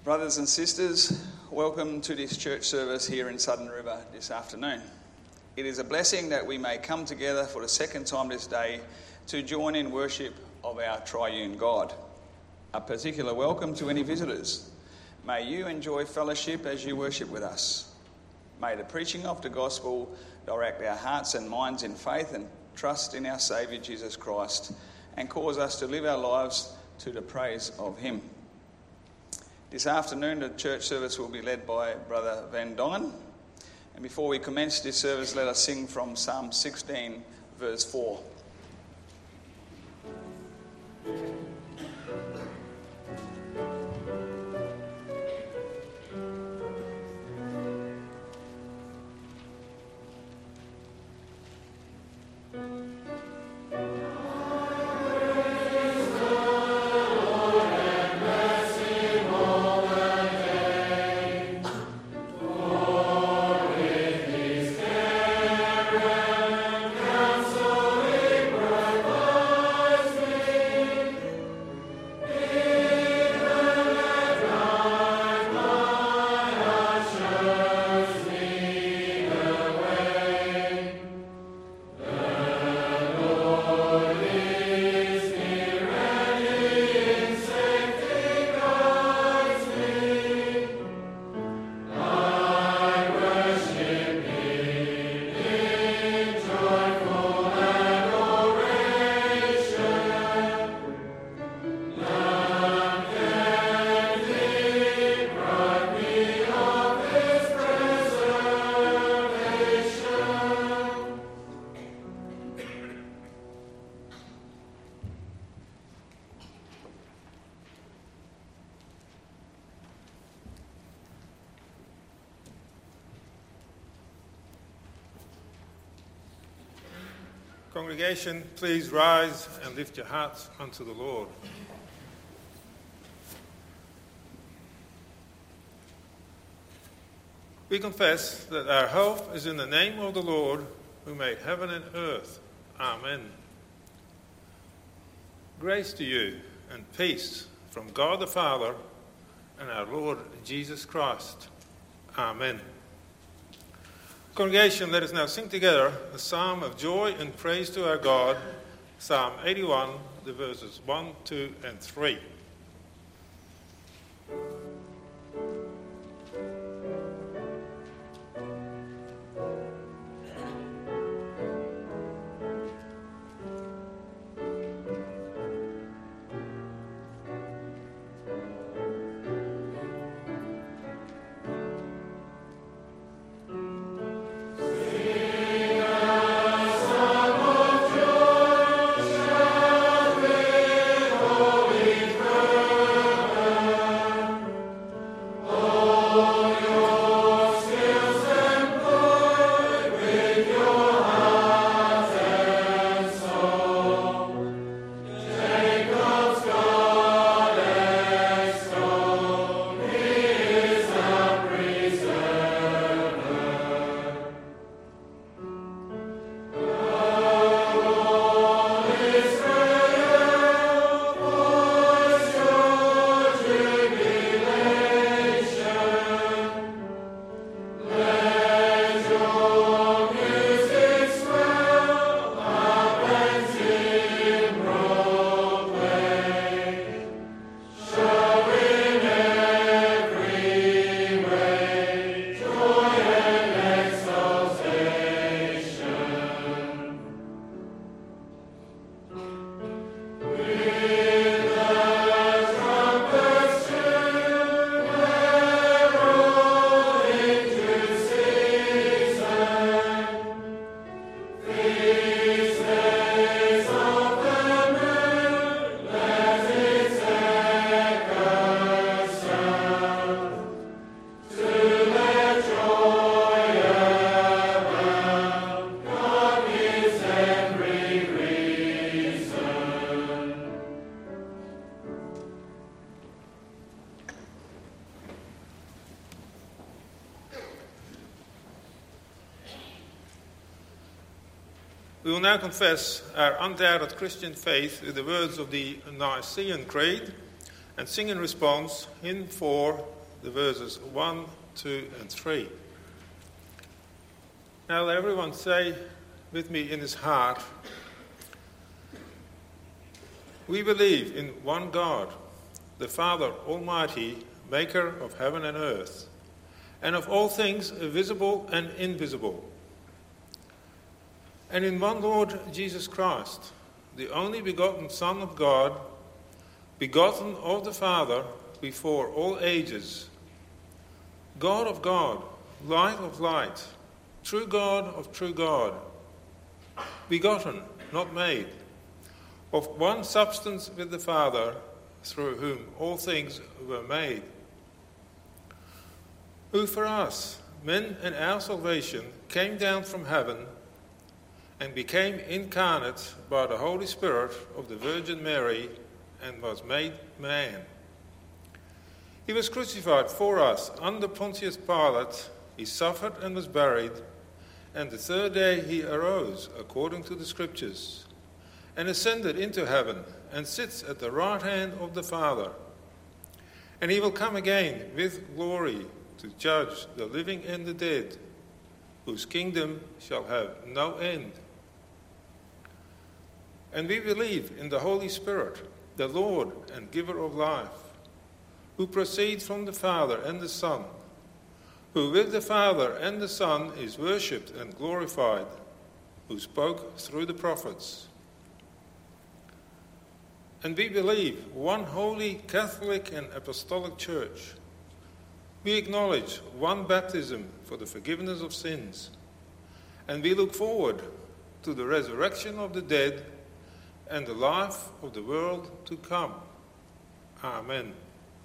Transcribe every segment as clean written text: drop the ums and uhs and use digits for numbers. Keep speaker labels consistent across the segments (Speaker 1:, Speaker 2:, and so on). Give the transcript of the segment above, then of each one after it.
Speaker 1: Brothers and sisters, welcome to this church service here in Southern River this afternoon. It is a blessing that we may come together for the second time this day to join in worship of our triune God. A particular welcome to any visitors. May you enjoy fellowship as you worship with us. May the preaching of the gospel direct our hearts and minds in faith and trust in our Saviour Jesus Christ and cause us to live our lives to the praise of him. This afternoon, the church service will be led by Brother Van Dongen. And before we commence this service, let us sing from Psalm 16, verse 4.
Speaker 2: Congregation, please rise and lift your hearts unto the Lord. We confess that our hope is in the name of the Lord who made heaven and earth. Amen. Grace to you and peace from God the Father and our Lord Jesus Christ. Amen. Congregation, let us now sing together the psalm of joy and praise to our God, Psalm 81, the verses 1, 2, and 3. We will now confess our undoubted Christian faith with the words of the Nicene Creed, and sing in response hymn 4, the verses 1, 2 and 3. Now let everyone say with me in his heart, we believe in one God, the Father Almighty, maker of heaven and earth, and of all things visible and invisible, and in one Lord Jesus Christ, the only begotten Son of God, begotten of the Father before all ages, God of God, light of light, true God of true God, begotten, not made, of one substance with the Father, through whom all things were made, who for us, men and our salvation, came down from heaven and became incarnate by the Holy Spirit of the Virgin Mary and was made man. He was crucified for us under Pontius Pilate. He suffered and was buried, and the third day he arose, according to the Scriptures, and ascended into heaven, and sits at the right hand of the Father. And he will come again with glory to judge the living and the dead, whose kingdom shall have no end. And we believe in the Holy Spirit, the Lord and giver of life, who proceeds from the Father and the Son, who with the Father and the Son is worshipped and glorified, who spoke through the prophets. And we believe one holy Catholic and Apostolic Church. We acknowledge one baptism for the forgiveness of sins, and we look forward to the resurrection of the dead and the life of the world to come. Amen.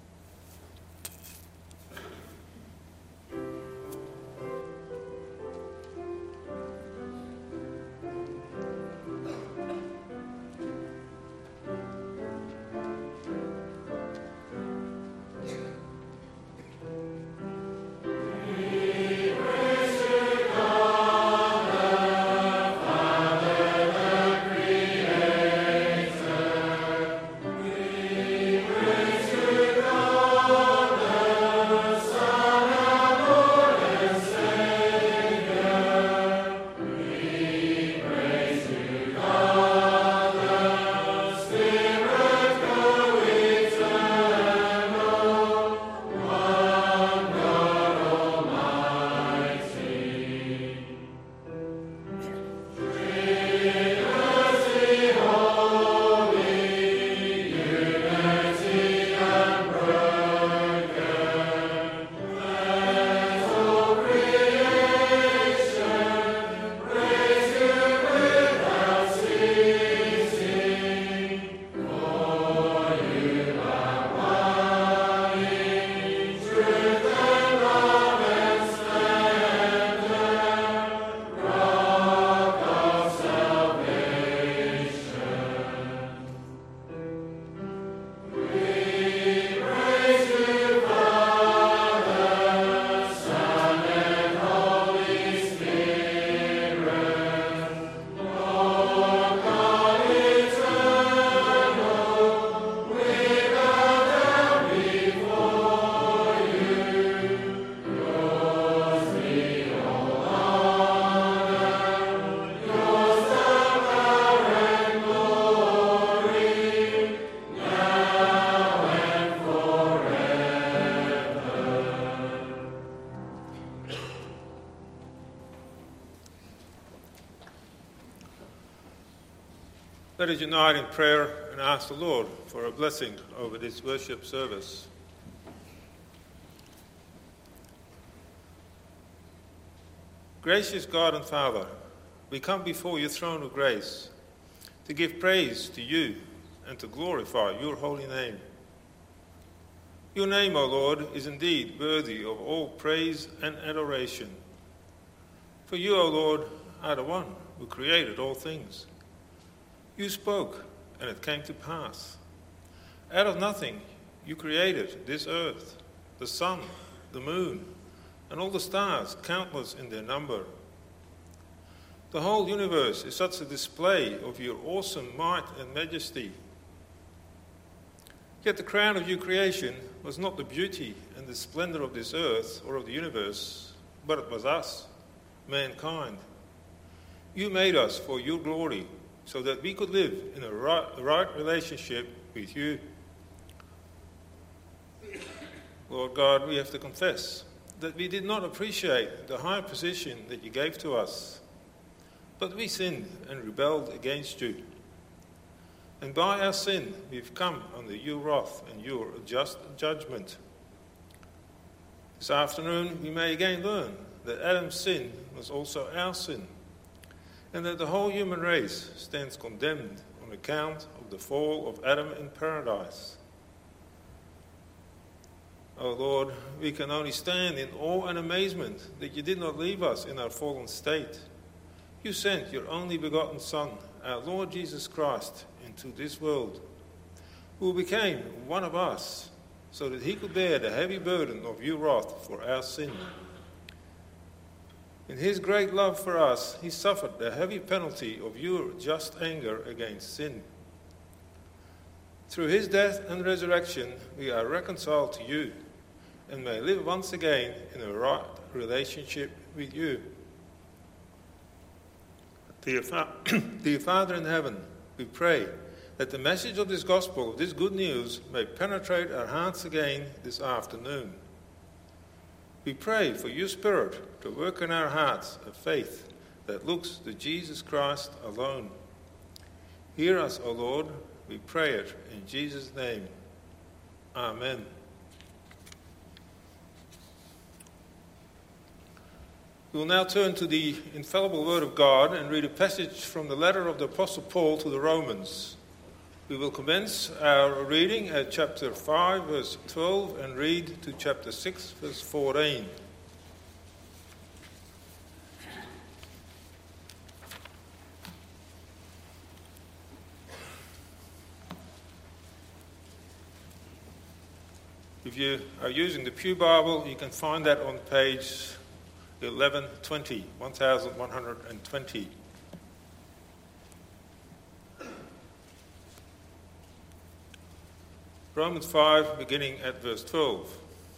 Speaker 2: Let us unite in prayer and ask the Lord for a blessing over this worship service. Gracious God and Father, we come before your throne of grace to give praise to you and to glorify your holy name. Your name, O Lord, is indeed worthy of all praise and adoration. For you, O Lord, are the one who created all things. You spoke, and it came to pass. Out of nothing, you created this earth, the sun, the moon, and all the stars, countless in their number. The whole universe is such a display of your awesome might and majesty. Yet the crown of your creation was not the beauty and the splendor of this earth or of the universe, but it was us, mankind. You made us for your glory, so that we could live in a right relationship with you. Lord God, we have to confess that we did not appreciate the high position that you gave to us, but we sinned and rebelled against you. And by our sin, we've come under your wrath and your just judgment. This afternoon, we may again learn that Adam's sin was also our sin, and that the whole human race stands condemned on account of the fall of Adam in paradise. Oh Lord, we can only stand in awe and amazement that you did not leave us in our fallen state. You sent your only begotten Son, our Lord Jesus Christ, into this world, who became one of us, so that he could bear the heavy burden of your wrath for our sin. In his great love for us, he suffered the heavy penalty of your just anger against sin. Through his death and resurrection, we are reconciled to you and may live once again in a right relationship with you. Dear Father in heaven, we pray that the message of this gospel, of this good news, may penetrate our hearts again this afternoon. We pray for your Spirit to work in our hearts a faith that looks to Jesus Christ alone. Hear us, O Lord, we pray it in Jesus' name. Amen. We will now turn to the infallible Word of God and read a passage from the letter of the Apostle Paul to the Romans. We will commence our reading at chapter 5, verse 12, and read to chapter 6, verse 14. If you are using the Pew Bible, you can find that on page 1120, 1120. Romans 5, beginning at verse 12.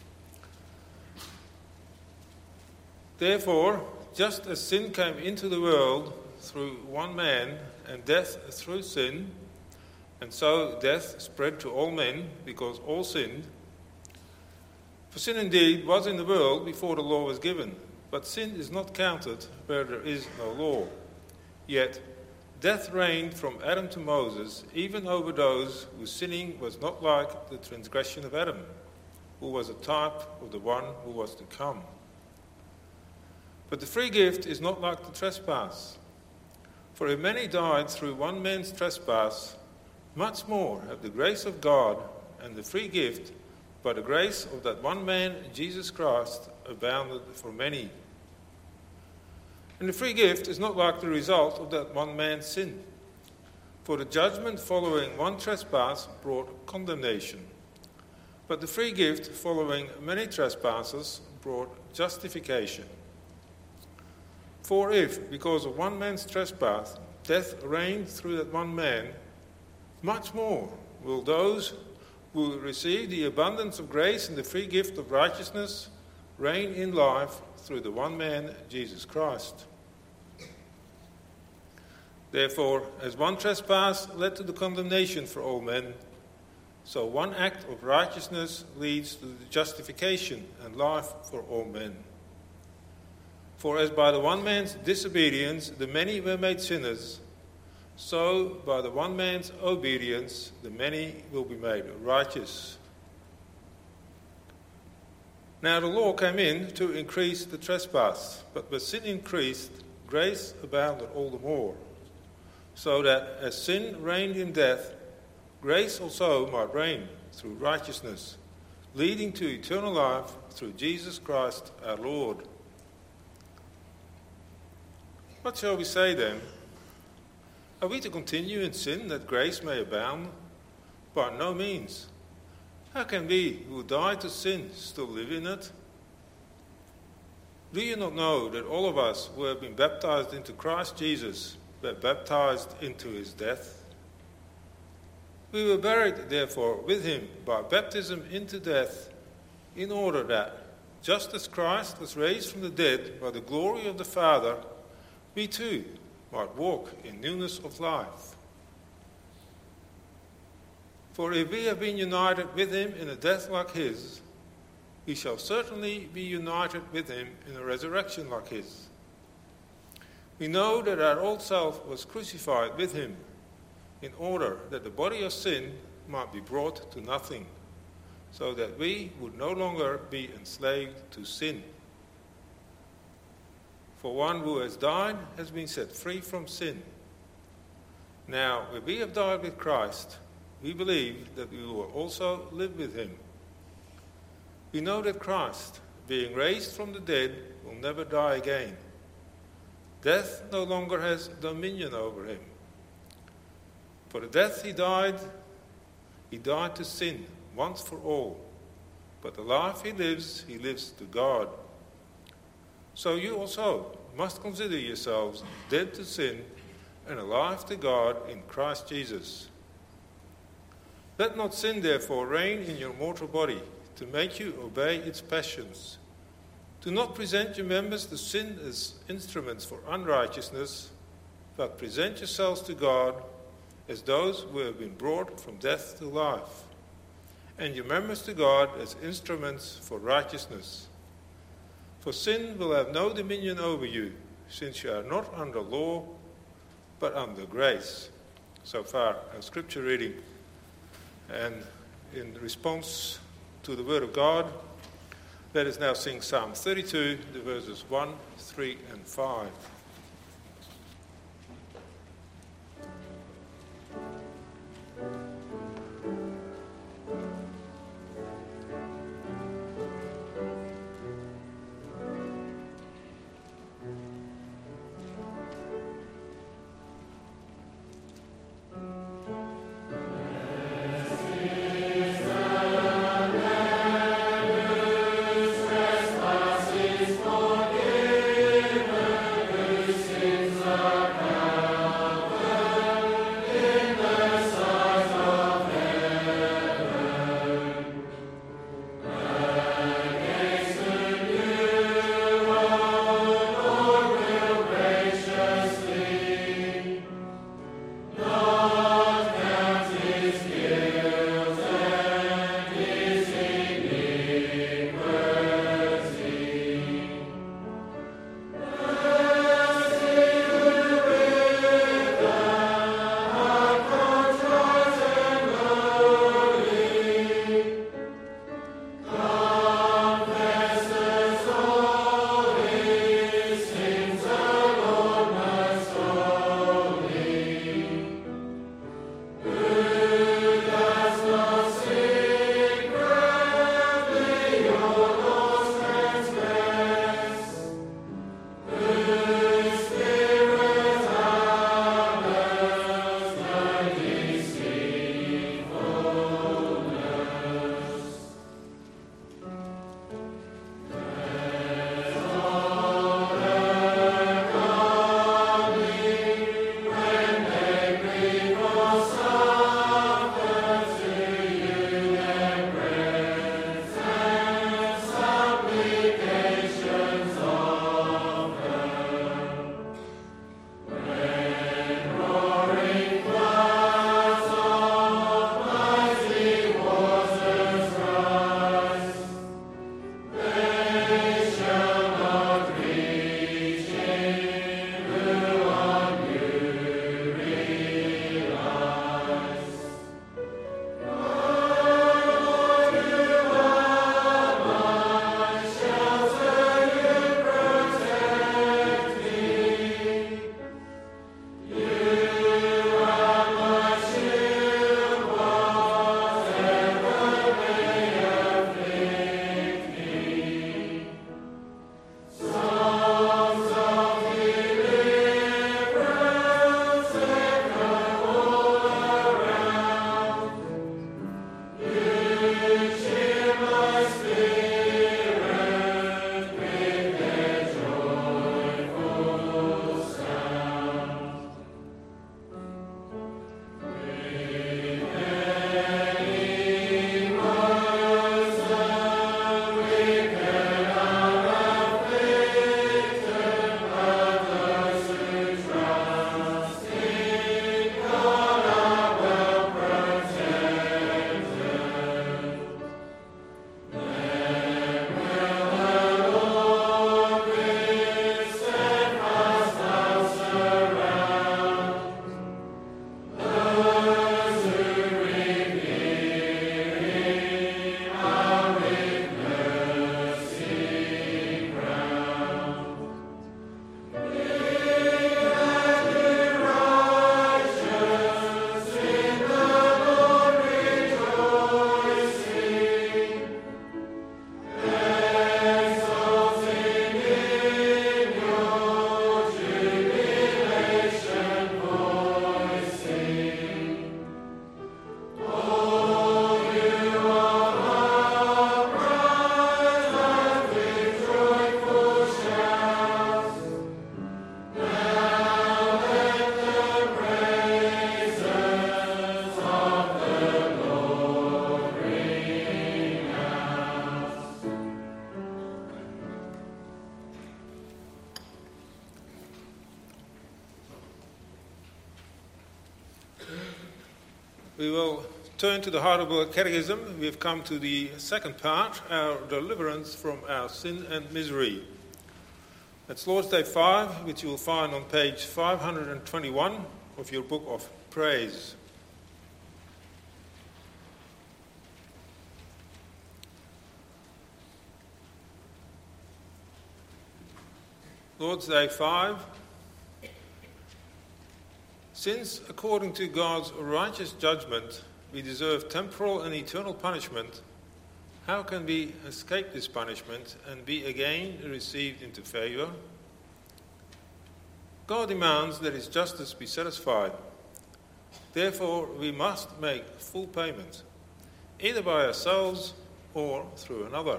Speaker 2: Therefore, just as sin came into the world through one man, and death through sin, and so death spread to all men because all sinned. For sin indeed was in the world before the law was given, but sin is not counted where there is no law. Yet death reigned from Adam to Moses, even over those whose sinning was not like the transgression of Adam, who was a type of the one who was to come. But the free gift is not like the trespass. For if many died through one man's trespass, much more have the grace of God and the free gift by the grace of that one man, Jesus Christ, abounded for many. And the free gift is not like the result of that one man's sin. For the judgment following one trespass brought condemnation, but the free gift following many trespasses brought justification. For if, because of one man's trespass, death reigned through that one man, much more will those who receive the abundance of grace and the free gift of righteousness reign in life through the one man, Jesus Christ. Therefore, as one trespass led to the condemnation for all men, so one act of righteousness leads to the justification and life for all men. For as by the one man's disobedience the many were made sinners, so by the one man's obedience the many will be made righteous. Now the law came in to increase the trespass, but where sin increased, grace abounded all the more, so that as sin reigned in death, grace also might reign through righteousness, leading to eternal life through Jesus Christ our Lord. What shall we say then? Are we to continue in sin that grace may abound? By no means. How can we who died to sin still live in it? Do you not know that all of us who have been baptized into Christ Jesus were baptized into his death? We were buried, therefore, with him by baptism into death, in order that, just as Christ was raised from the dead by the glory of the Father, we too might walk in newness of life. For if we have been united with him in a death like his, we shall certainly be united with him in a resurrection like his. We know that our old self was crucified with him, in order that the body of sin might be brought to nothing, so that we would no longer be enslaved to sin. For one who has died has been set free from sin. Now, if we have died with Christ, we believe that we will also live with him. We know that Christ, being raised from the dead, will never die again. Death no longer has dominion over him. For the death he died to sin once for all. But the life he lives to God. So you also must consider yourselves dead to sin and alive to God in Christ Jesus. Let not sin therefore reign in your mortal body, to make you obey its passions. Do not present your members to sin as instruments for unrighteousness, but present yourselves to God as those who have been brought from death to life, and your members to God as instruments for righteousness. For sin will have no dominion over you, since you are not under law, but under grace. So far, our scripture reading. And in response to the word of God, let us now sing Psalm 32, the verses 1, 3, and 5. We will turn to the Heidelberg Catechism. We have come to the second part, our deliverance from our sin and misery. That's Lord's Day 5, which you will find on page 521 of your book of praise. Lord's Day 5. Since, according to God's righteous judgment, we deserve temporal and eternal punishment, how can we escape this punishment and be again received into favour? God demands that his justice be satisfied. Therefore, we must make full payment, either by ourselves or through another.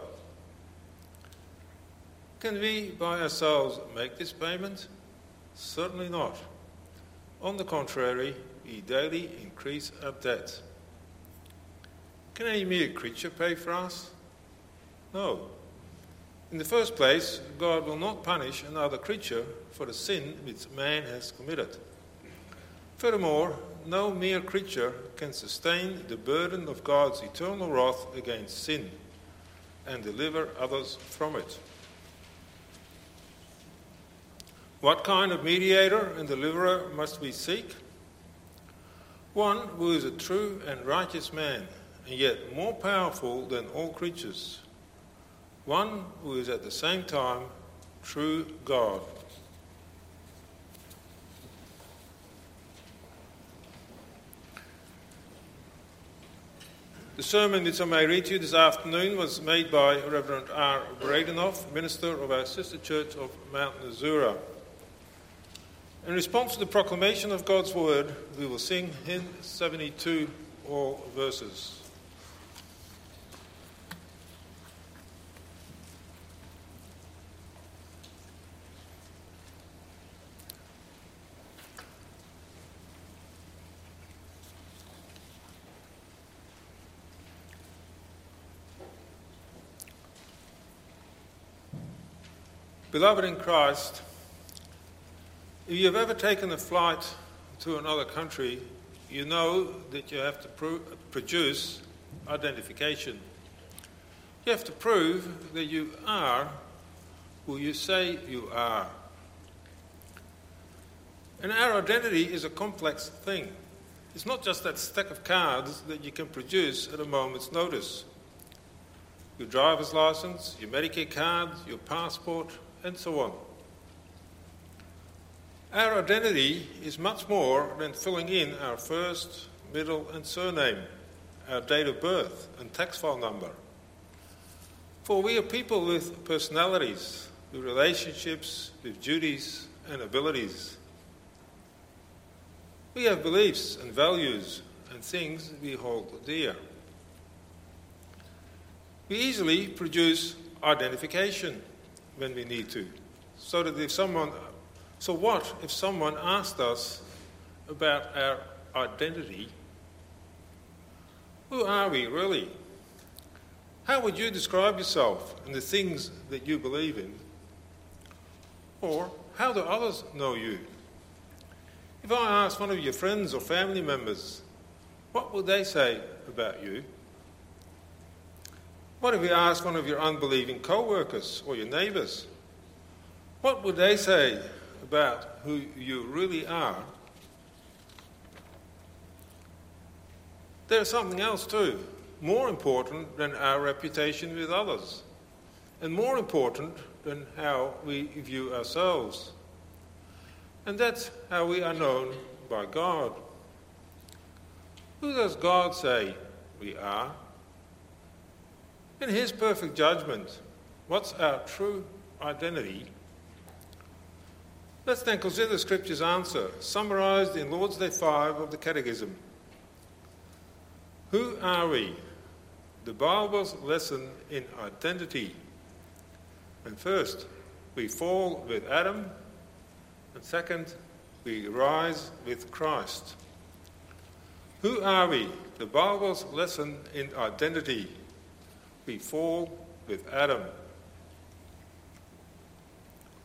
Speaker 2: Can we by ourselves make this payment? Certainly not. On the contrary, we daily increase our debt. Can any mere creature pay for us? No. In the first place, God will not punish another creature for the sin which man has committed. Furthermore, no mere creature can sustain the burden of God's eternal wrath against sin and deliver others from it. What kind of mediator and deliverer must we seek? One who is a true and righteous man, and yet more powerful than all creatures. One who is at the same time true God. The sermon which I may read to you this afternoon was made by Reverend R. Bredenoff, minister of our sister church of Mount Nazura. In response to the proclamation of God's word, we will sing hymn 72, all verses. Beloved in Christ, if you have ever taken a flight to another country, you know that you have to produce identification. You have to prove that you are who you say you are. And our identity is a complex thing. It's not just that stack of cards that you can produce at a moment's notice. Your driver's license, your Medicare card, your passport, and so on. Our identity is much more than filling in our first, middle and surname, our date of birth and tax file number. For we are people with personalities, with relationships, with duties and abilities. We have beliefs and values and things we hold dear. We easily produce identification when we need to, so what if someone asked us about our identity? Who are we really? How would you describe yourself and the things that you believe in? Or how do others know you? If I ask one of your friends or family members, what would they say about you? What if you ask one of your unbelieving co-workers or your neighbours? What would they say about who you really are? There's something else too, more important than our reputation with others, and more important than how we view ourselves. And that's how we are known by God. Who does God say we are? In his perfect judgment, what's our true identity? Let's then consider the Scripture's answer, summarised in Lord's Day 5 of the Catechism. Who are we? The Bible's lesson in identity. And first, we fall with Adam, and second, we rise with Christ. Who are we? The Bible's lesson in identity. We fall with Adam.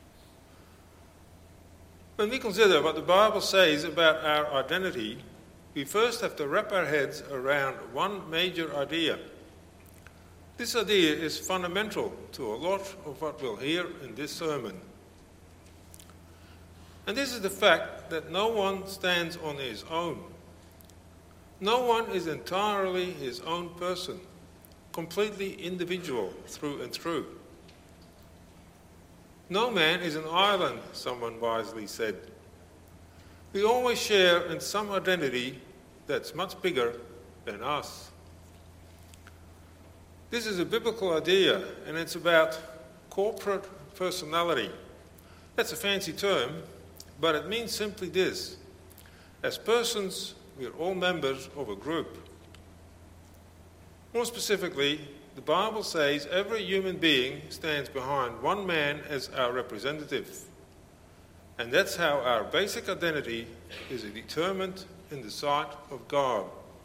Speaker 2: When we consider what the Bible says about our identity, we first have to wrap our heads around one major idea. This idea is fundamental to a lot of what we'll hear in this sermon. And this is the fact that no one stands on his own. No one is entirely his own person, completely individual through and through. No man is an island, someone wisely said. We always share in some identity that's much bigger than us. This is a biblical idea, and it's about corporate personality. That's a fancy term, but it means simply this. As persons, we're all members of a group. More specifically, the Bible says every human being stands behind one man as our representative. And that's how our basic identity is determined in the sight of God.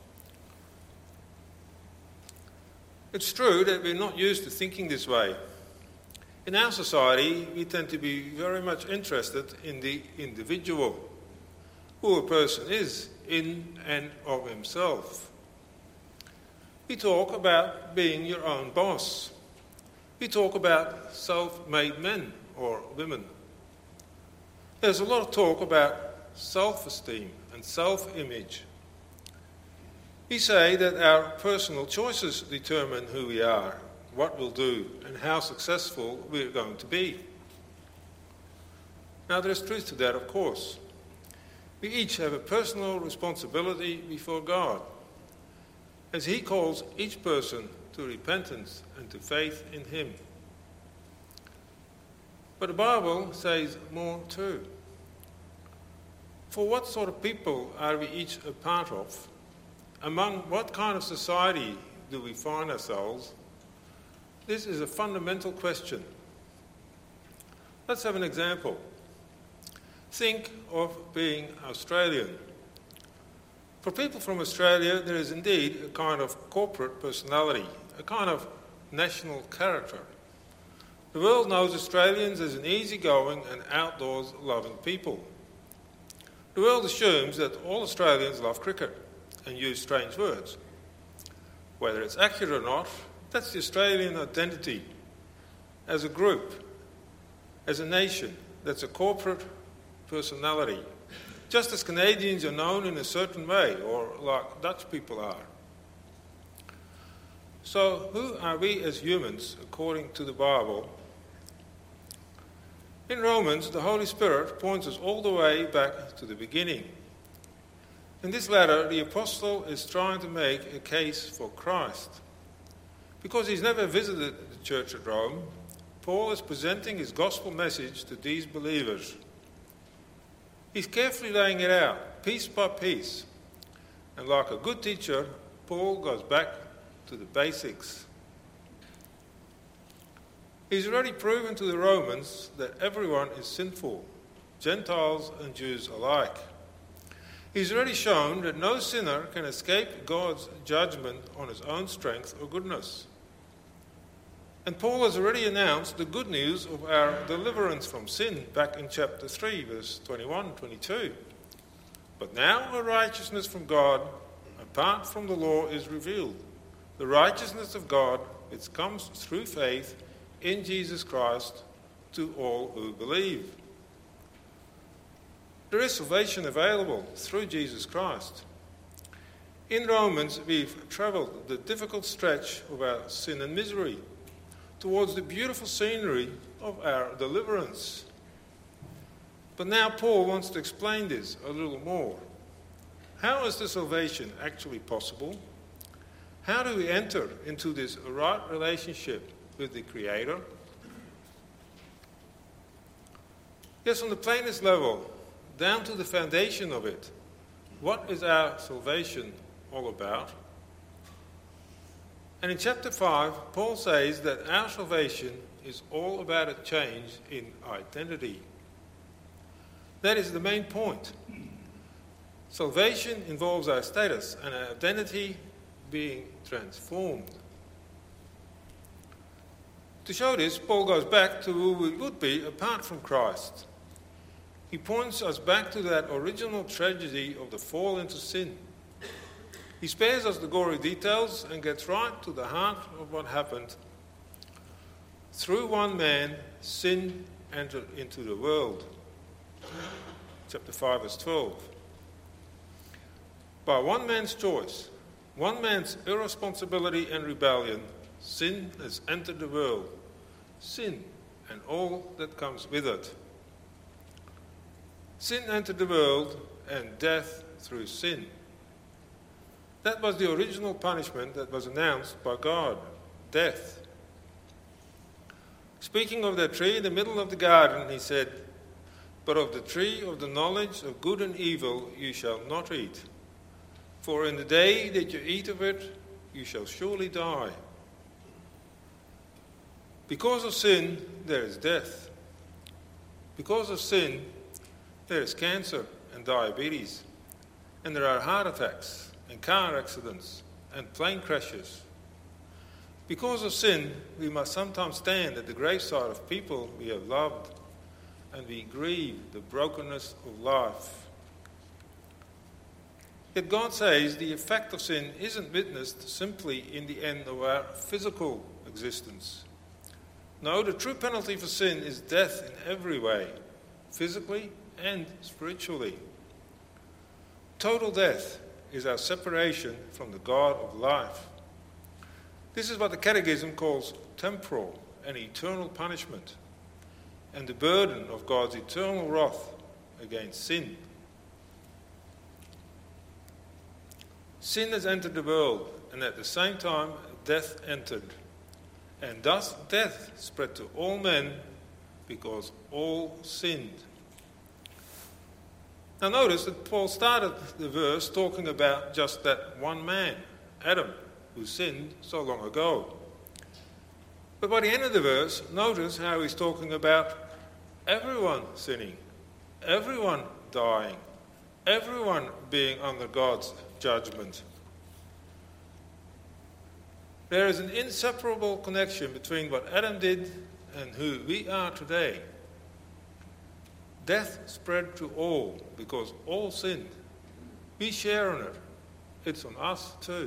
Speaker 2: It's true that we're not used to thinking this way. In our society, we tend to be very much interested in the individual, who a person is in and of himself. We talk about being your own boss. We talk about self-made men or women. There's a lot of talk about self-esteem and self-image. We say that our personal choices determine who we are, what we'll do, and how successful we're going to be. Now, there's truth to that, of course. We each have a personal responsibility before God, as He calls each person to repentance and to faith in Him. But the Bible says more too. For what sort of people are we each a part of? Among what kind of society do we find ourselves? This is a fundamental question. Let's have an example. Think of being Australian. For people from Australia, there is indeed a kind of corporate personality, a kind of national character. The world knows Australians as an easygoing and outdoors-loving people. The world assumes that all Australians love cricket and use strange words. Whether it's accurate or not, that's the Australian identity. As a group, as a nation, that's a corporate personality. Just as Canadians are known in a certain way, or like Dutch people are. So, who are we as humans, according to the Bible? In Romans, the Holy Spirit points us all the way back to the beginning. In this letter, the apostle is trying to make a case for Christ. Because he's never visited the church at Rome, Paul is presenting his gospel message to these believers. He's carefully laying it out, piece by piece. And like a good teacher, Paul goes back to the basics. He's already proven to the Romans that everyone is sinful, Gentiles and Jews alike. He's already shown that no sinner can escape God's judgment on his own strength or goodness. And Paul has already announced the good news of our deliverance from sin back in chapter 3, verse 21 and 22. But now a righteousness from God, apart from the law, is revealed. The righteousness of God, which comes through faith in Jesus Christ to all who believe. There is salvation available through Jesus Christ. In Romans, we've travelled the difficult stretch of our sin and misery towards the beautiful scenery of our deliverance. But now Paul wants to explain this a little more. How is the salvation actually possible? How do we enter into this right relationship with the Creator? Yes, on the plainest level, down to the foundation of it, what is our salvation all about? And in chapter 5, Paul says that our salvation is all about a change in identity. That is the main point. Salvation involves our status and our identity being transformed. To show this, Paul goes back to who we would be apart from Christ. He points us back to that original tragedy of the fall into sin He spares us the gory details and gets right to the heart of what happened. Through one man, sin entered into the world. Chapter 5, verse 12. By one man's choice, one man's irresponsibility and rebellion, sin has entered the world. Sin and all that comes with it. Sin entered the world and death through sin. That was the original punishment that was announced by God, death. Speaking of that tree in the middle of the garden, he said, "But of the tree of the knowledge of good and evil you shall not eat. For in the day that you eat of it, you shall surely die." Because of sin, there is death. Because of sin, there is cancer and diabetes. And there are heart attacks and car accidents and plane crashes. Because of sin, we must sometimes stand at the graveside of people we have loved, and we grieve the brokenness of life. Yet God says the effect of sin isn't witnessed simply in the end of our physical existence. No, the true penalty for sin is death in every way, physically and spiritually. Total death is our separation from the God of life. This is what the Catechism calls temporal and eternal punishment, and the burden of God's eternal wrath against sin. Sin has entered the world, and at the same time death entered. And thus death spread to all men because all sinned. Now notice that Paul started the verse talking about just that one man, Adam, who sinned so long ago. But by the end of the verse, notice how he's talking about everyone sinning, everyone dying, everyone being under God's judgment. There is an inseparable connection between what Adam did and who we are today. Death spread to all because all sinned. We share in it. It's on us too.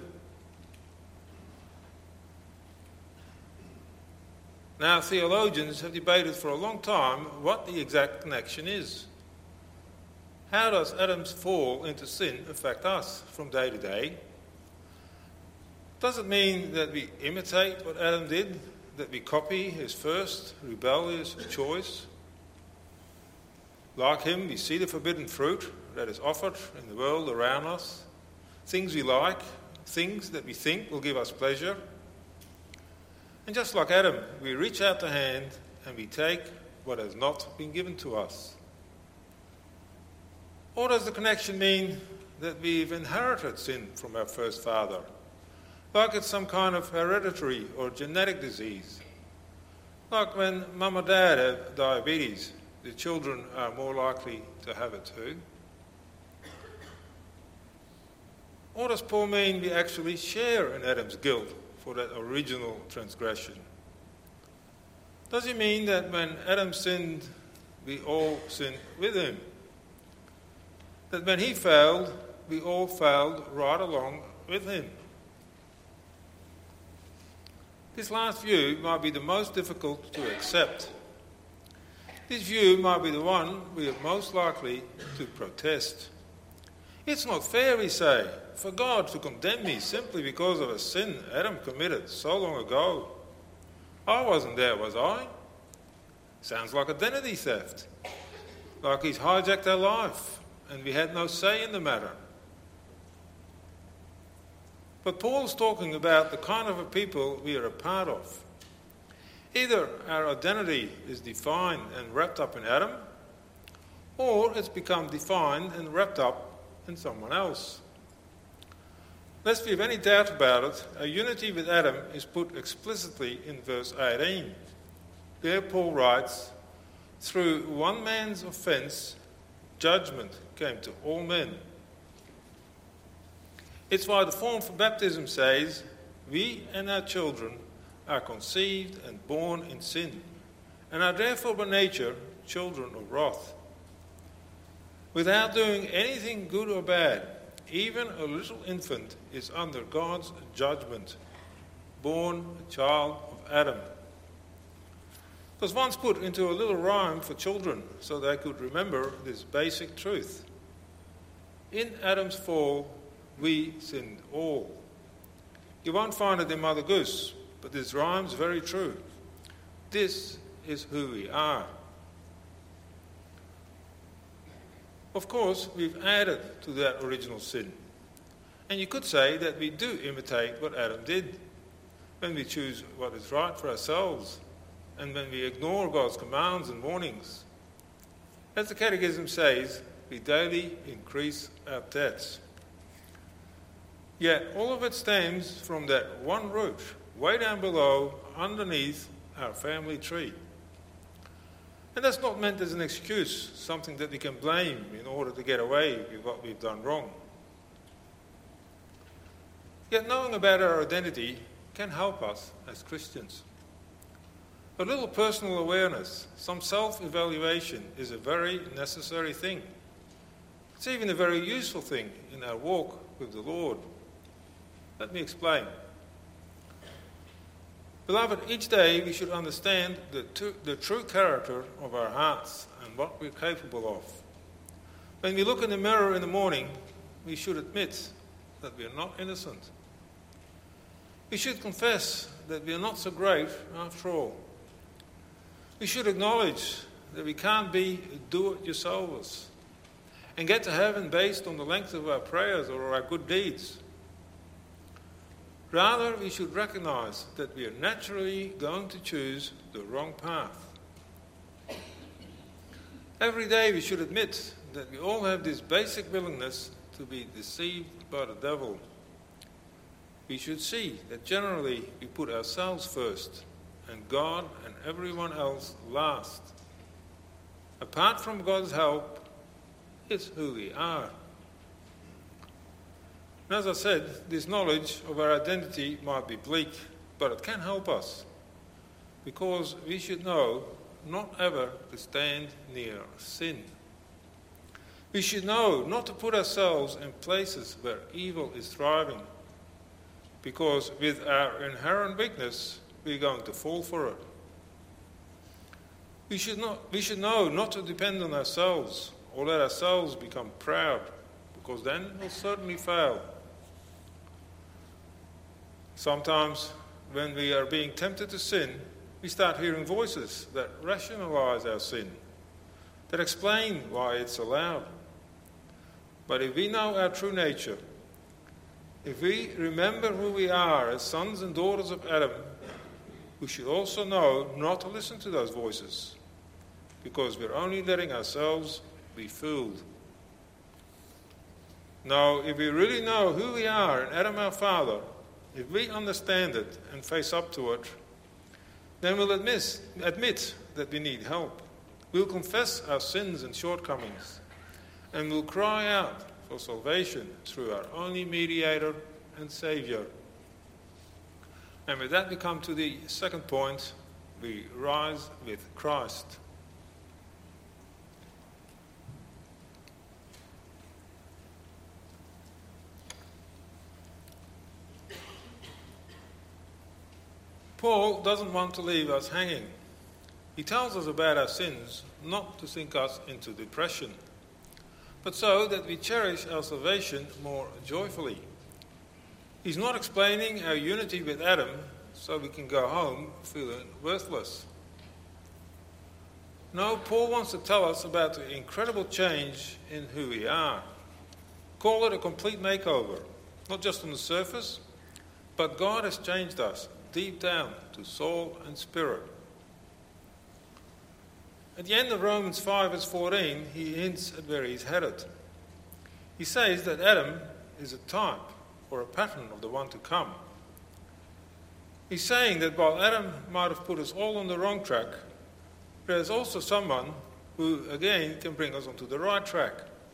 Speaker 2: Now, theologians have debated for a long time what the exact connection is. How does Adam's fall into sin affect us from day to day? Does it mean that we imitate what Adam did, that we copy his first rebellious choice? Like him, we see the forbidden fruit that is offered in the world around us, things we like, things that we think will give us pleasure. And just like Adam, we reach out the hand and we take what has not been given to us. Or does the connection mean that we've inherited sin from our first father? Like it's some kind of hereditary or genetic disease. Like when mum or dad have diabetes, the children are more likely to have it too. Or does Paul mean we actually share in Adam's guilt for that original transgression? Does he mean that when Adam sinned, we all sinned with him? That when he failed, we all failed right along with him? This last view might be the most difficult to accept. This view might be the one we are most likely to protest. It's not fair, we say, for God to condemn me simply because of a sin Adam committed so long ago. I wasn't there, was I? Sounds like identity theft. Like he's hijacked our life and we had no say in the matter. But Paul's talking about the kind of a people we are a part of. Either our identity is defined and wrapped up in Adam, or it's become defined and wrapped up in someone else. Lest we have any doubt about it, our unity with Adam is put explicitly in verse 18. There Paul writes, "Through one man's offence, judgment came to all men." It's why the form for baptism says, "We and our children are conceived and born in sin, and are therefore by nature children of wrath." Without doing anything good or bad, even a little infant is under God's judgment, born a child of Adam. It was once put into a little rhyme for children so they could remember this basic truth. In Adam's fall, we sinned all. You won't find it in Mother Goose, but this rhyme's very true. This is who we are. Of course, we've added to that original sin. And you could say that we do imitate what Adam did when we choose what is right for ourselves and when we ignore God's commands and warnings. As the Catechism says, we daily increase our debts. Yet all of it stems from that one root, way down below, underneath our family tree. And that's not meant as an excuse, something that we can blame in order to get away with what we've done wrong. Yet knowing about our identity can help us as Christians. A little personal awareness, some self-evaluation is a very necessary thing. It's even a very useful thing in our walk with the Lord. Let me explain. Beloved, each day we should understand the true character of our hearts and what we're capable of. When we look in the mirror in the morning, we should admit that we are not innocent. We should confess that we are not so great after all. We should acknowledge that we can't be do-it-yourselfers and get to heaven based on the length of our prayers or our good deeds. Rather, we should recognize that we are naturally going to choose the wrong path. Every day we should admit that we all have this basic willingness to be deceived by the devil. We should see that generally we put ourselves first and God and everyone else last. Apart from God's help, it's who we are. And as I said, this knowledge of our identity might be bleak, but it can help us, because we should know not ever to stand near sin. We should know not to put ourselves in places where evil is thriving, because with our inherent weakness, we're going to fall for it. We should know not to depend on ourselves or let ourselves become proud, because then we'll certainly fail. Sometimes when we are being tempted to sin, we start hearing voices that rationalize our sin, that explain why it's allowed. But if we know our true nature, if we remember who we are as sons and daughters of Adam, we should also know not to listen to those voices, because we're only letting ourselves be fooled. Now, if we really know who we are in Adam our Father, if we understand it and face up to it, then we'll admit that we need help. We'll confess our sins and shortcomings, and we'll cry out for salvation through our only mediator and Saviour. And with that we come to the second point: we rise with Christ. Paul doesn't want to leave us hanging. He tells us about our sins not to sink us into depression, but so that we cherish our salvation more joyfully. He's not explaining our unity with Adam so we can go home feeling worthless. No, Paul wants to tell us about the incredible change in who we are. Call it a complete makeover, not just on the surface, but God has changed us deep down to soul and spirit. At the end of Romans 5 verse 14, he hints at where he's headed. He says that Adam is a type or a pattern of the one to come. He's saying that while Adam might have put us all on the wrong track, there's also someone who, again, can bring us onto the right track.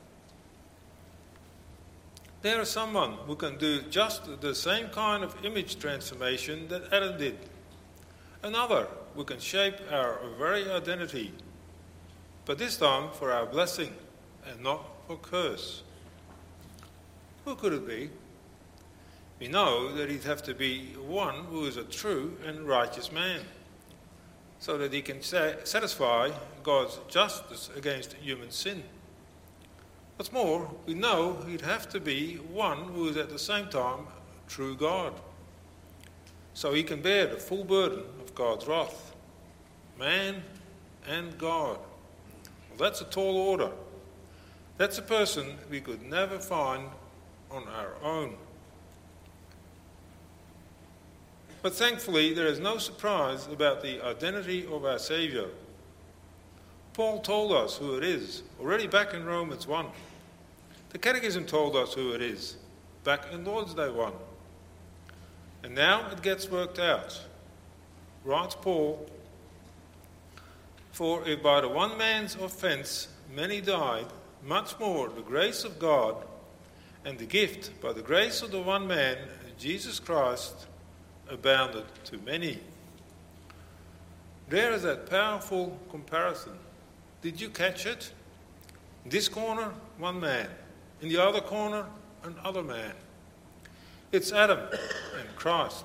Speaker 2: There is someone who can do just the same kind of image transformation that Adam did. Another who can shape our very identity, but this time for our blessing and not for curse. Who could it be? We know that he'd have to be one who is a true and righteous man, so that he can satisfy God's justice against human sin. What's more, we know he'd have to be one who is at the same time true God, so he can bear the full burden of God's wrath. Man and God. Well, that's a tall order. That's a person we could never find on our own. But thankfully, there is no surprise about the identity of our Saviour. Paul told us who it is, already back in Romans 1. The Catechism told us who it is, back in Lord's Day 1. And now it gets worked out. Writes Paul, "For if by the one man's offence many died, much more the grace of God and the gift by the grace of the one man, Jesus Christ, abounded to many." There is that powerful comparison. Did you catch it? In this corner, one man. In the other corner, another man. It's Adam and Christ.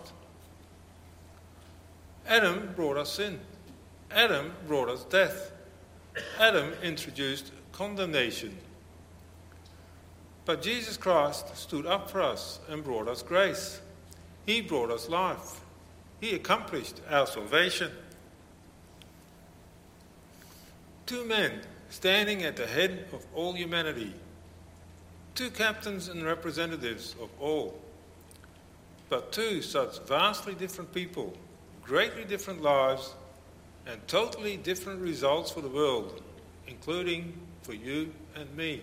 Speaker 2: Adam brought us sin. Adam brought us death. Adam introduced condemnation. But Jesus Christ stood up for us and brought us grace. He brought us life. He accomplished our salvation. Two men standing at the head of all humanity. Two captains and representatives of all. But two such vastly different people, greatly different lives, and totally different results for the world, including for you and me.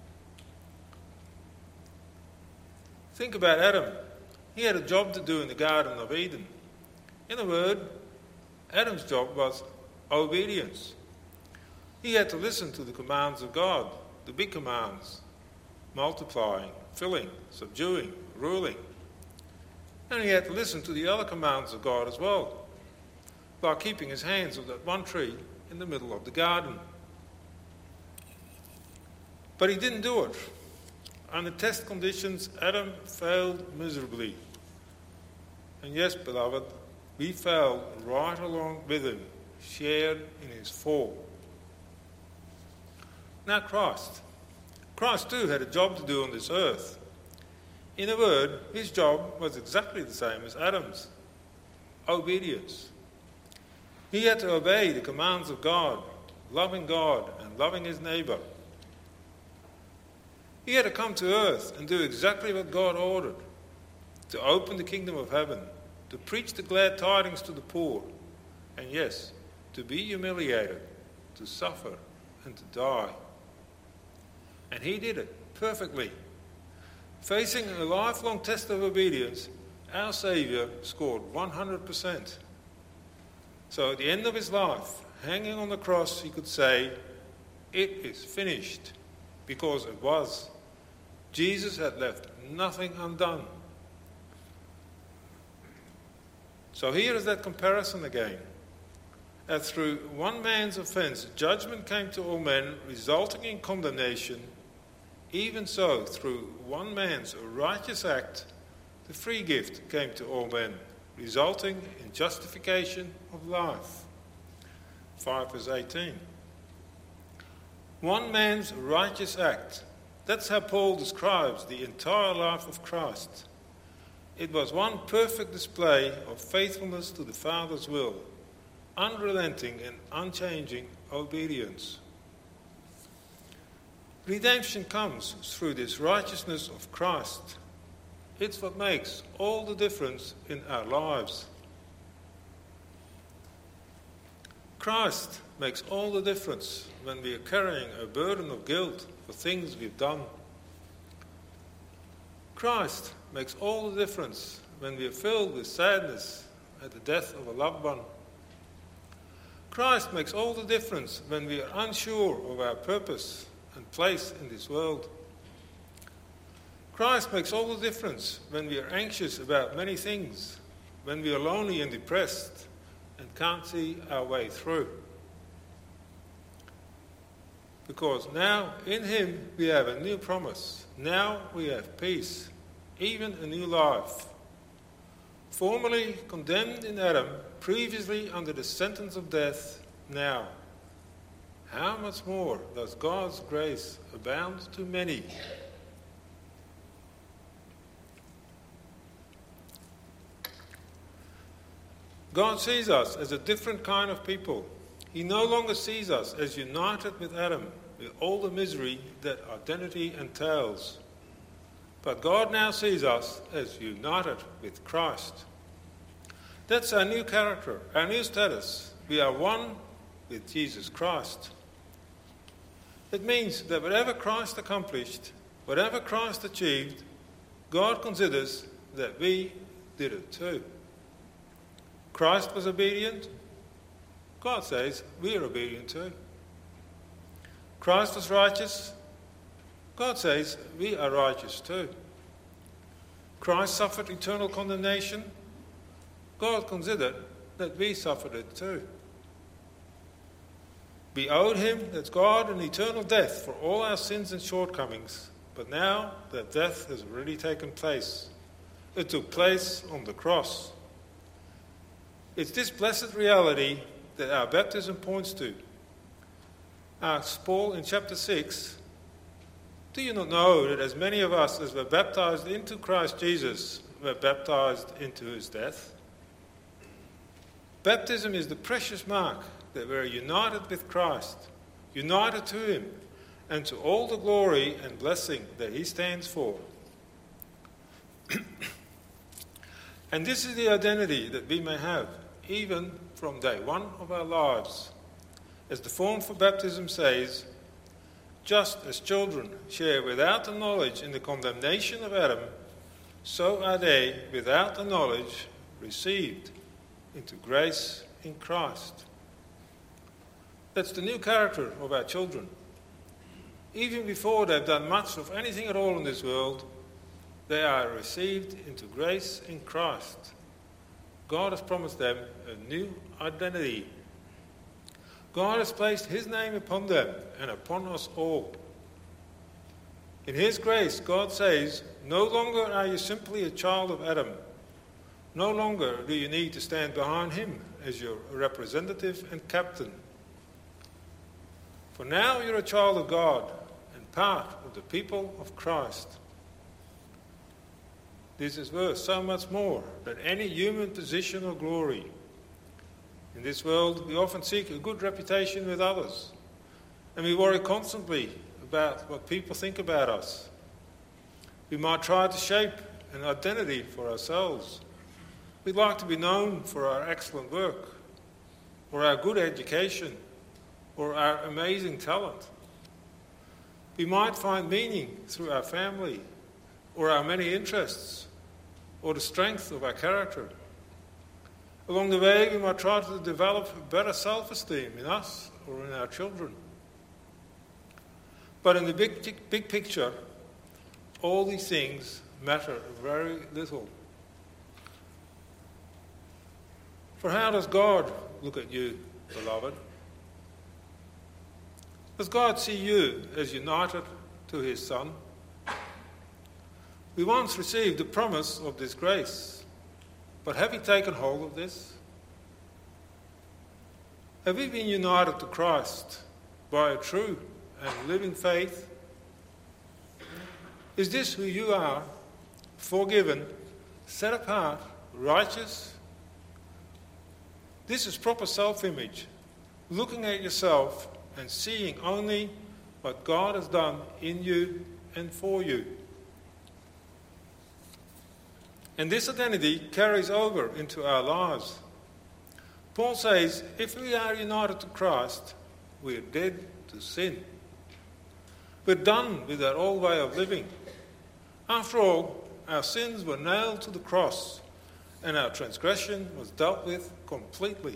Speaker 2: Think about Adam. He had a job to do in the Garden of Eden. In a word, Adam's job was obedience. He had to listen to the commands of God, the big commands: multiplying, filling, subduing, ruling. And he had to listen to the other commands of God as well, by keeping his hands on that one tree in the middle of the garden. But he didn't do it. Under test conditions, Adam failed miserably. And yes, beloved, we failed right along with him, shared in his fall. Now Christ too had a job to do on this earth. In a word, his job was exactly the same as Adam's: obedience. He had to obey the commands of God and loving his neighbour. He had to come to earth and do exactly what God ordered: to open the kingdom of heaven, to preach the glad tidings to the poor, and yes, to be humiliated, to suffer, and to die. And he did it perfectly. Facing a lifelong test of obedience, our Saviour scored 100%. So at the end of his life, hanging on the cross, he could say, "It is finished," because it was. Jesus had left nothing undone. So here is that comparison again. That through one man's offence, judgment came to all men, resulting in condemnation. Even so, through one man's righteous act, the free gift came to all men, resulting in justification of life. 5 verse 18. One man's righteous act. That's how Paul describes the entire life of Christ. It was one perfect display of faithfulness to the Father's will, unrelenting and unchanging obedience. Redemption comes through this righteousness of Christ. It's what makes all the difference in our lives. Christ makes all the difference when we are carrying a burden of guilt for things we've done. Christ makes all the difference when we are filled with sadness at the death of a loved one. Christ makes all the difference when we are unsure of our purpose and place in this world. Christ makes all the difference when we are anxious about many things, when we are lonely and depressed and can't see our way through. because now in him we have a new promise. Now we have peace, even a new life. Formerly condemned in Adam, previously under the sentence of death, now how much more does God's grace abound to many? God sees us as a different kind of people. He no longer sees us as united with Adam, with all the misery that identity entails. But God now sees us as united with Christ. That's our new character, our new status. We are one with Jesus Christ. It means that whatever Christ accomplished, whatever Christ achieved, God considers that we did it too. Christ was obedient. God says we are obedient too. Christ was righteous. God says we are righteous too. Christ suffered eternal condemnation. God considered that we suffered it too. We owed him, that's God, an eternal death for all our sins and shortcomings. But now that death has already taken place. It took place on the cross. It's this blessed reality that our baptism points to. Asks Paul in chapter 6, do you not know that as many of us as were baptized into Christ Jesus were baptized into his death? Baptism is the precious mark that we're united with Christ, united to him, and to all the glory and blessing that he stands for. And this is the identity that we may have, even from day one of our lives. As the form for baptism says, just as children share without the knowledge in the condemnation of Adam, so are they without the knowledge received into grace in Christ. That's the new character of our children. Even before they've done much of anything at all in this world, they are received into grace in Christ. God has promised them a new identity. God has placed his name upon them and upon us all. In his grace, God says, no longer are you simply a child of Adam. No longer do you need to stand behind him as your representative and captain. For now you're a child of God and part of the people of Christ. This is worth so much more than any human position or glory. In this world, we often seek a good reputation with others, and we worry constantly about what people think about us. We might try to shape an identity for ourselves. We'd like to be known for our excellent work, or our good education, or our amazing talent. We might find meaning through our family, or our many interests, or the strength of our character. Along the way, we might try to develop better self-esteem in us or in our children. But in the big picture, all these things matter very little. For how does God look at you, beloved? Does God see you as united to his Son? We once received the promise of this grace, but have we taken hold of this? Have we been united to Christ by a true and living faith? Is this who you are, forgiven, set apart, righteous? This is proper self-image, looking at yourself and seeing only what God has done in you and for you. And this identity carries over into our lives. Paul says, if we are united to Christ, we are dead to sin. We're done with that old way of living. After all, our sins were nailed to the cross, and our transgression was dealt with completely.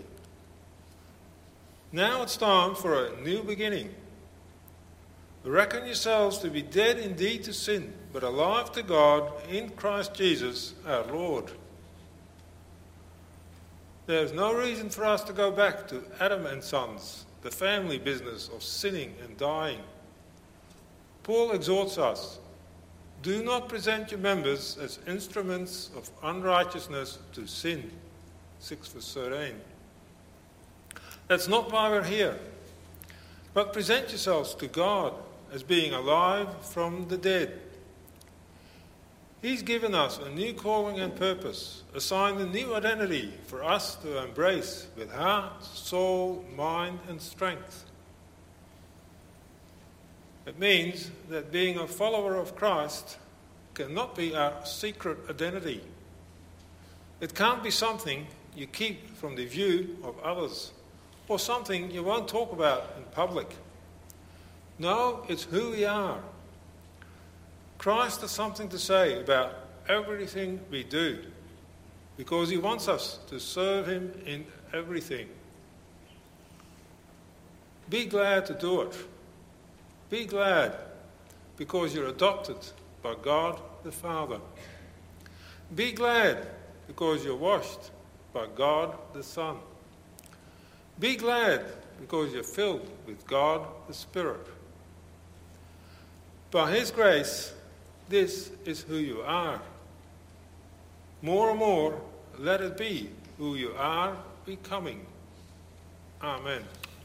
Speaker 2: Now it's time for a new beginning. Reckon yourselves to be dead indeed to sin, but alive to God in Christ Jesus our Lord. There is no reason for us to go back to Adam and sons the family business of sinning and dying. Paul exhorts us, do not present your members as instruments of unrighteousness to sin. 6 verse 13. That's not why we're here. But present yourselves to God as being alive from the dead. He's given us a new calling and purpose, assigned a new identity for us to embrace with heart, soul, mind, and strength. It means that being a follower of Christ cannot be our secret identity. It can't be something you keep from the view of others, or something you won't talk about in public. No, it's who we are. Christ has something to say about everything we do, because he wants us to serve him in everything. Be glad to do it. Be glad because you're adopted by God the Father. Be glad because you're washed by God the Son. Be glad because you're filled with God the Spirit. By his grace, this is who you are. More and more, let it be who you are becoming. Amen.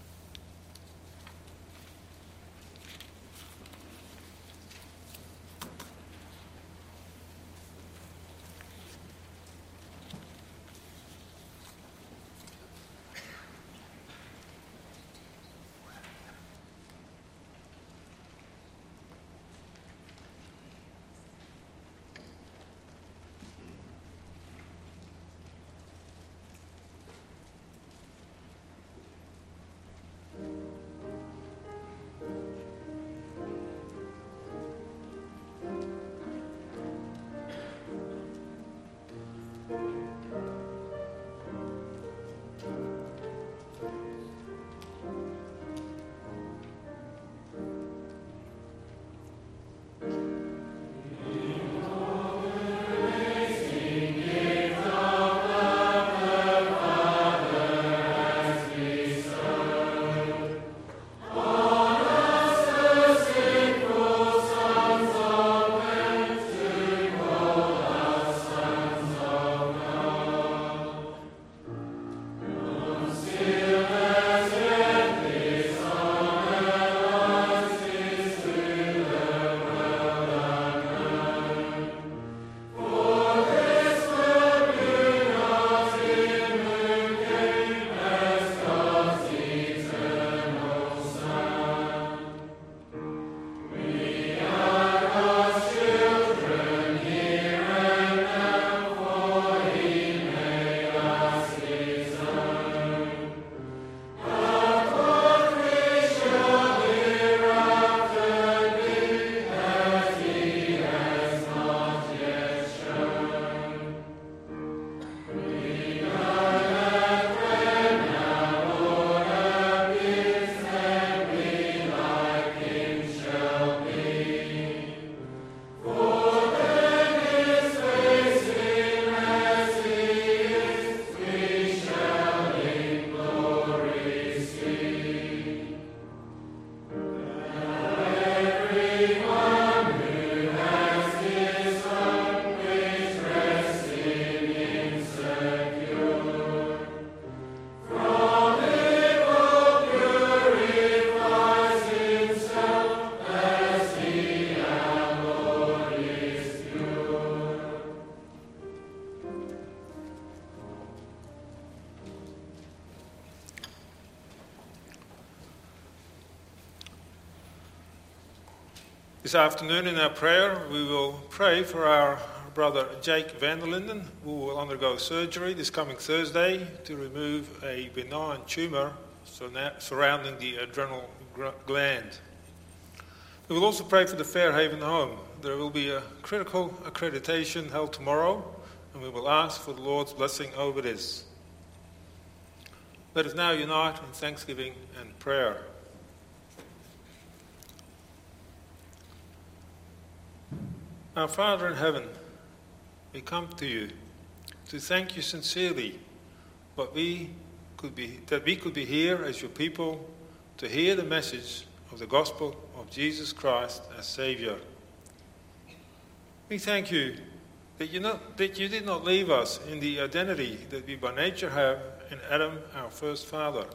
Speaker 2: This afternoon in our prayer, we will pray for our brother Jake van der Linden, who will undergo surgery this coming Thursday to remove a benign tumour surrounding the adrenal gland. We will also pray for the Fairhaven home. There will be a critical accreditation held tomorrow, and we will ask for the Lord's blessing over this. Let us now unite in thanksgiving and prayer. Our Father in heaven, we come to you to thank you sincerely that we could be here as your people to hear the message of the gospel of Jesus Christ as Saviour. We thank you that you did not leave us in the identity that we by nature have in Adam, our first father.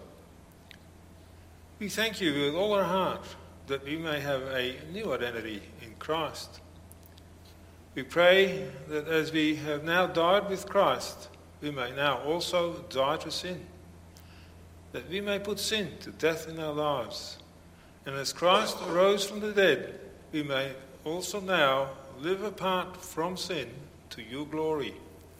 Speaker 2: We thank you with all our heart that we may have a new identity in Christ. We pray that as we have now died with Christ, we may now also die to sin, that we may put sin to death in our lives. And as Christ arose from the dead, we may also now live apart from sin to your glory.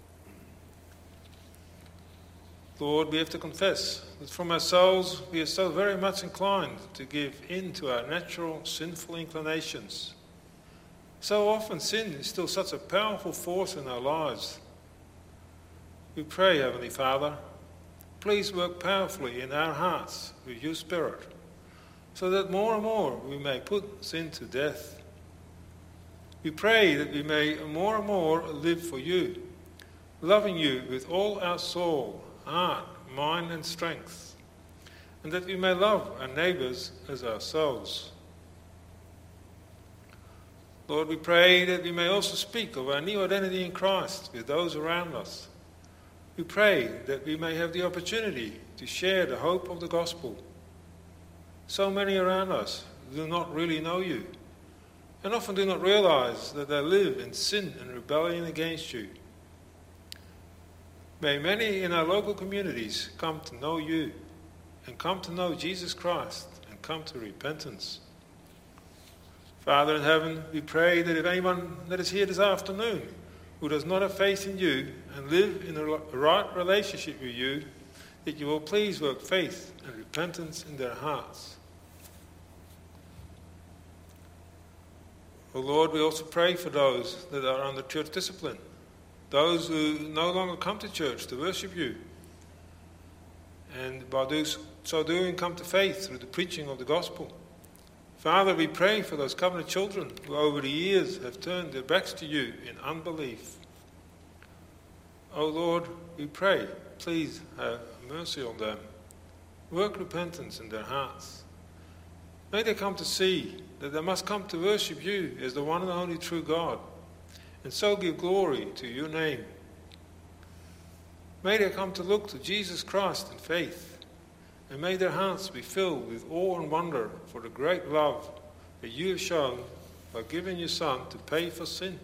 Speaker 2: Lord, we have to confess that from our souls we are so very much inclined to give in to our natural sinful inclinations. So often sin is still such a powerful force in our lives. We pray, Heavenly Father, please work powerfully in our hearts with your Spirit, so that more and more we may put sin to death. We pray that we may more and more live for you, loving you with all our soul, heart, mind and strength, and that we may love our neighbours as ourselves. Lord, we pray that we may also speak of our new identity in Christ with those around us. We pray that we may have the opportunity to share the hope of the gospel. So many around us do not really know you, and often do not realize that they live in sin and rebellion against you. May many in our local communities come to know you, and come to know Jesus Christ, and come to repentance. Father in heaven, we pray that if anyone that is here this afternoon who does not have faith in you and live in a right relationship with you, that you will please work faith and repentance in their hearts. Oh Lord, we also pray for those that are under church discipline, those who no longer come to church to worship you, and by so doing come to faith through the preaching of the gospel. Father, we pray for those covenant children who over the years have turned their backs to you in unbelief. Oh Lord, we pray, please have mercy on them. Work repentance in their hearts. May they come to see that they must come to worship you as the one and only true God, and so give glory to your name. May they come to look to Jesus Christ in faith, and may their hearts be filled with awe and wonder for the great love that you have shown by giving your Son to pay for sin.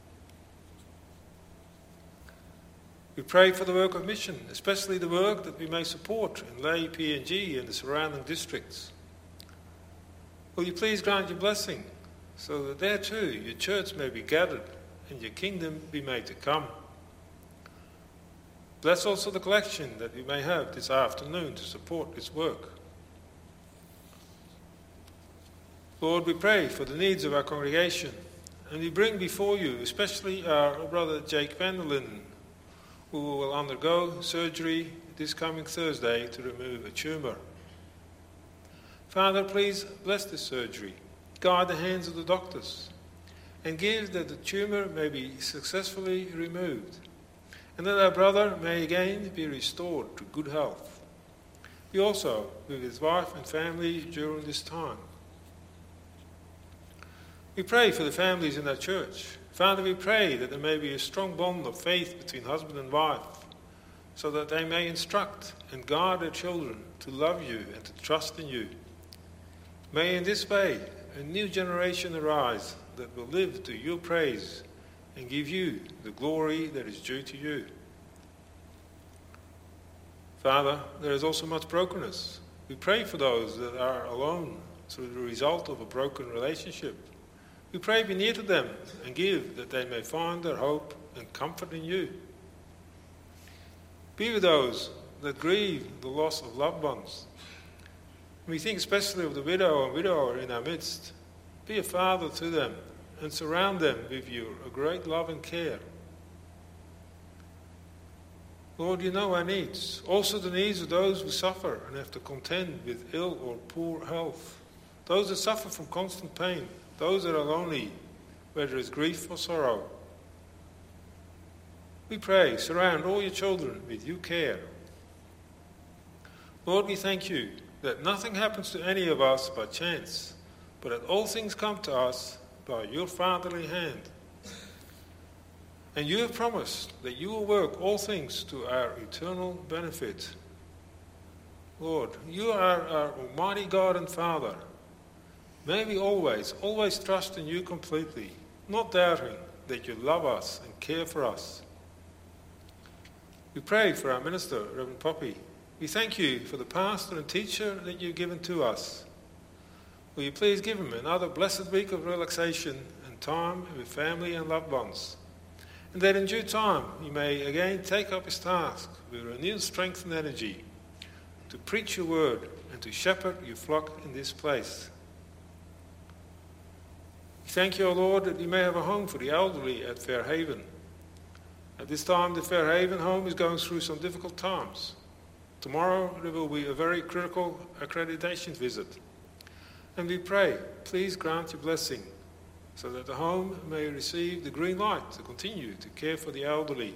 Speaker 2: We pray for the work of mission, especially the work that we may support in Lae, PNG and the surrounding districts. Will you please grant your blessing so that there too your church may be gathered and your kingdom be made to come. Bless also the collection that we may have this afternoon to support this work. Lord, we pray for the needs of our congregation, and we bring before you especially our brother Jake van der Linden, who will undergo surgery this coming Thursday to remove a tumour. Father, please bless this surgery, guide the hands of the doctors, and give that the tumour may be successfully removed, and that our brother may again be restored to good health. Be also with his wife and family during this time. We pray for the families in our church. Father, we pray that there may be a strong bond of faith between husband and wife, so that they may instruct and guide their children to love you and to trust in you. May in this way a new generation arise that will live to your praise and give you the glory that is due to you. Father, there is also much brokenness. We pray for those that are alone through the result of a broken relationship. We pray be near to them and give that they may find their hope and comfort in you. Be with those that grieve the loss of loved ones. We think especially of the widow and widower in our midst. Be a father to them and surround them with your great love and care. Lord, you know our needs, also the needs of those who suffer and have to contend with ill or poor health, those that suffer from constant pain, those that are lonely, where there is grief or sorrow. We pray, surround all your children with your care. Lord, we thank you that nothing happens to any of us by chance, but that all things come to us by your fatherly hand. And you have promised that you will work all things to our eternal benefit. Lord, you are our almighty God and Father. May we always trust in you completely, not doubting that you love us and care for us. We pray for our minister, Reverend Poppy. We thank you for the pastor and teacher that you've given to us. Will you please give him another blessed week of relaxation and time with family and loved ones, and that in due time he may again take up his task with renewed strength and energy to preach your word and to shepherd your flock in this place. We thank you, O Lord, that we may have a home for the elderly at Fairhaven. At this time, the Fairhaven home is going through some difficult times. Tomorrow there will be a very critical accreditation visit. And we pray, please grant your blessing so that the home may receive the green light to continue to care for the elderly.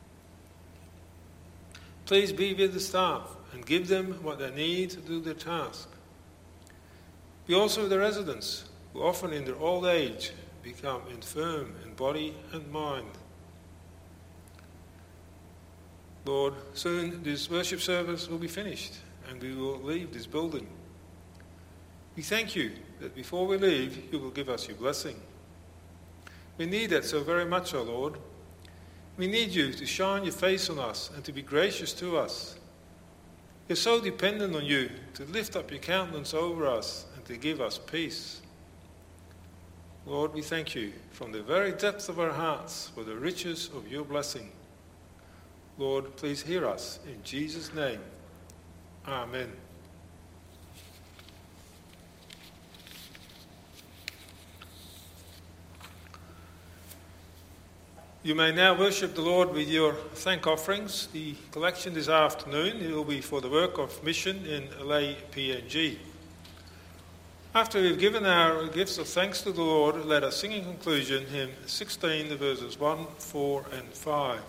Speaker 2: Please be with the staff and give them what they need to do their task. Be also with the residents, who often in their old age become infirm in body and mind. Lord, soon this worship service will be finished and we will leave this building. We thank you that before we leave, you will give us your blessing. We need that so very much, O Lord. We need you to shine your face on us and to be gracious to us. We're so dependent on you to lift up your countenance over us and to give us peace. Lord, we thank you from the very depths of our hearts for the riches of your blessing. Lord, please hear us. In Jesus' name, amen. You may now worship the Lord with your thank offerings. The collection this afternoon will be for the work of mission in Lay PNG. After we've given our gifts of thanks to the Lord, let us sing in conclusion hymn 16, verses 1, 4 and 5.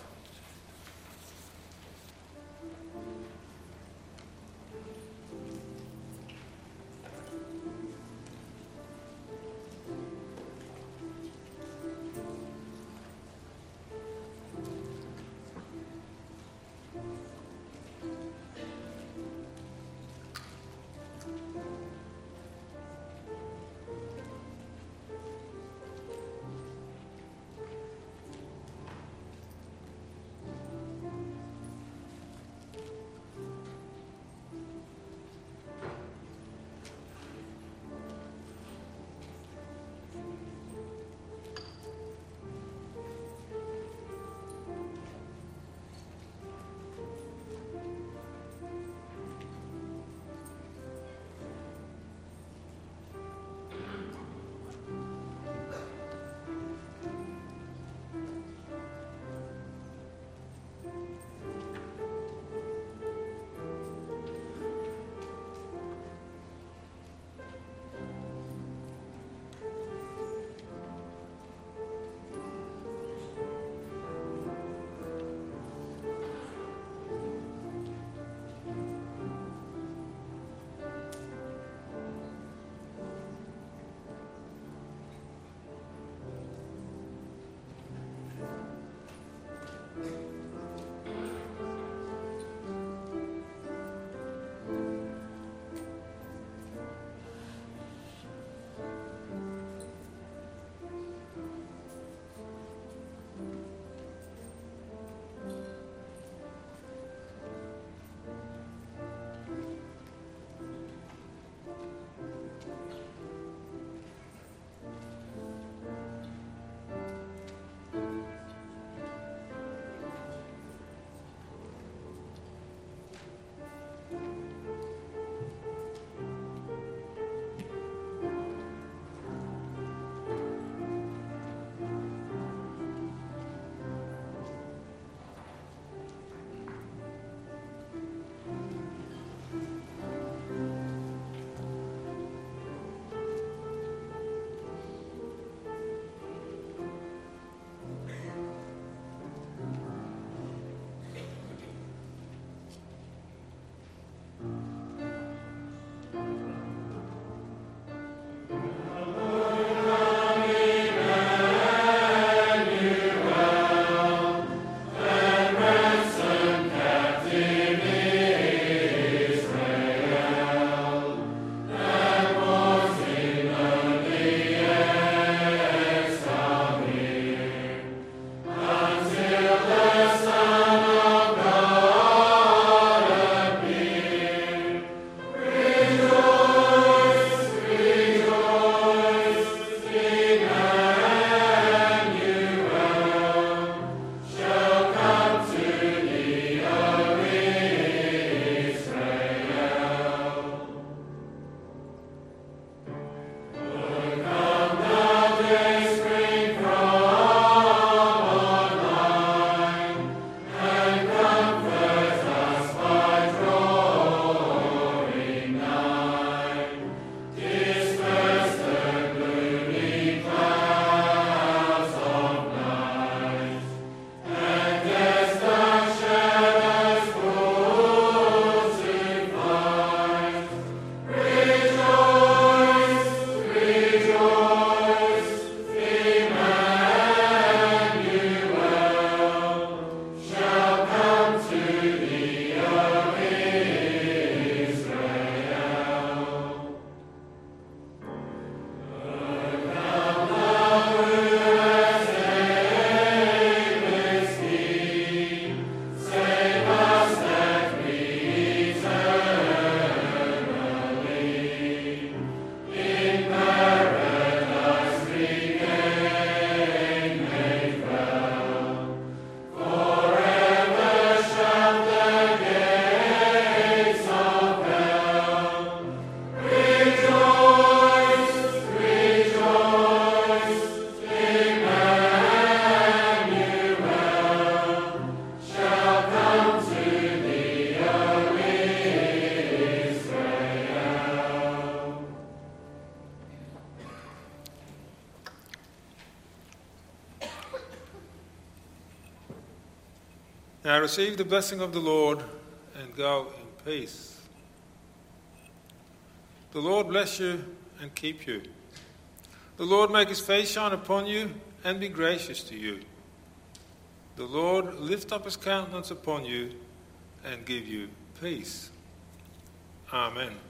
Speaker 2: Now receive the blessing of the Lord and go in peace. The Lord bless you and keep you. The Lord make his face shine upon you and be gracious to you. The Lord lift up his countenance upon you and give you peace. Amen.